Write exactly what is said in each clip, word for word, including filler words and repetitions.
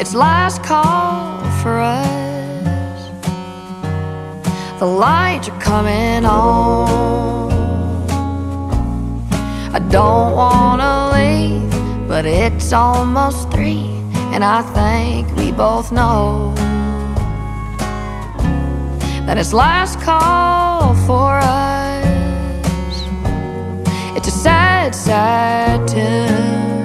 It's last call for us. The lights are coming on. I don't wanna leave, but it's almost three, and I think we both know that it's last call for us. It's a sad, sad tune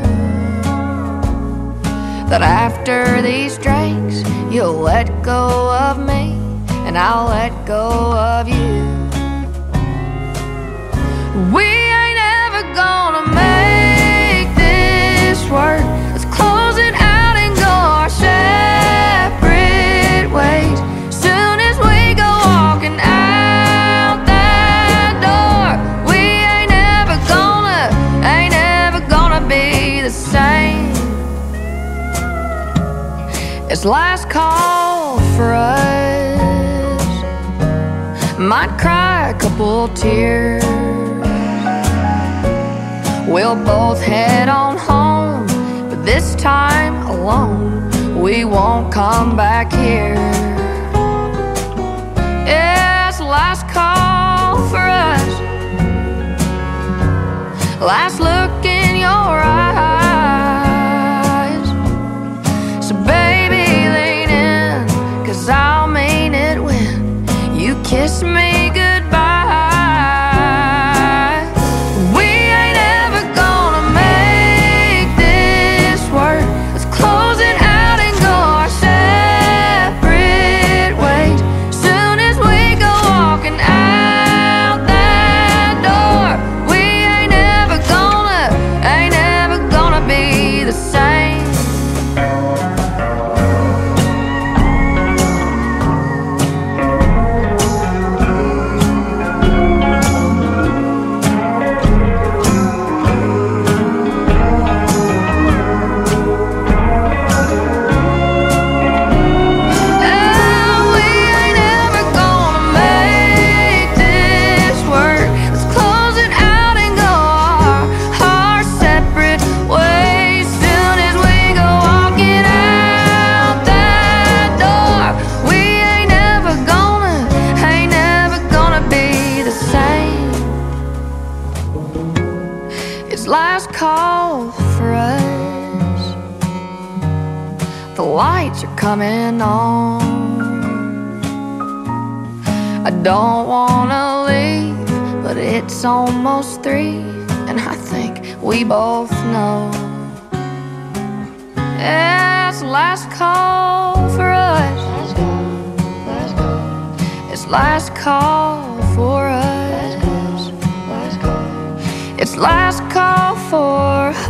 that after these drinks you'll let go of me and I'll let go of you. We ain't ever gonna make this work. Let's close it out and go our separate ways. Soon as we go walking out that door, we ain't ever gonna, ain't ever gonna be the same. It's last call for us. Might cry a couple tears. We'll both head on home, but this time alone. We won't come back here. Yeah, it's the last call for us. Last look in your eyes. So baby, lean in, 'cause I'll mean it when you kiss me goodbye. We ain't ever gonna make this work. Let's close it out and go our separate ways. Soon as we go walking out that door, we ain't ever gonna, ain't ever gonna be the same. It's last call for us. The lights are coming on. I don't wanna leave, but it's almost three, and I think we both know. Yeah, it's last call for us. Last call, last call, It's last call for us. last call, last call. It's last call for